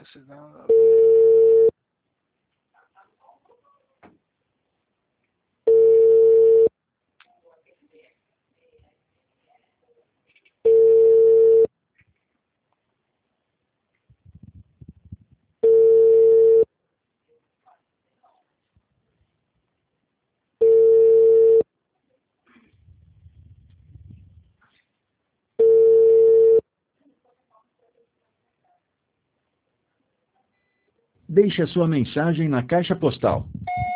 cidade. Deixe a sua mensagem na caixa postal